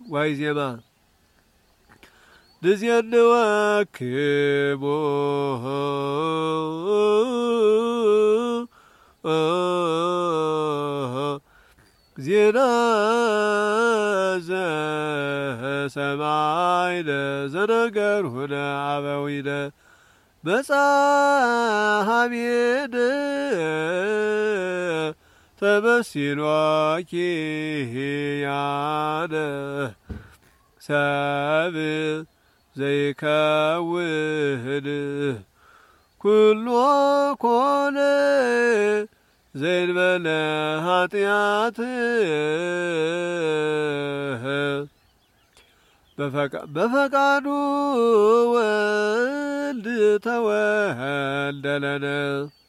ዋይ ዜማ ንዜንወክቦ ዜና ዘሰማይነ ዘነገርሁነ አበዊነ መጻሐቤነ ተመሲሎኪ ያነ ሰብእ ዘይከውን ኩሎ ኮነ ዘእንበለ ኃጢአት በፈቃዱ ወልድ ተወልደ ለነ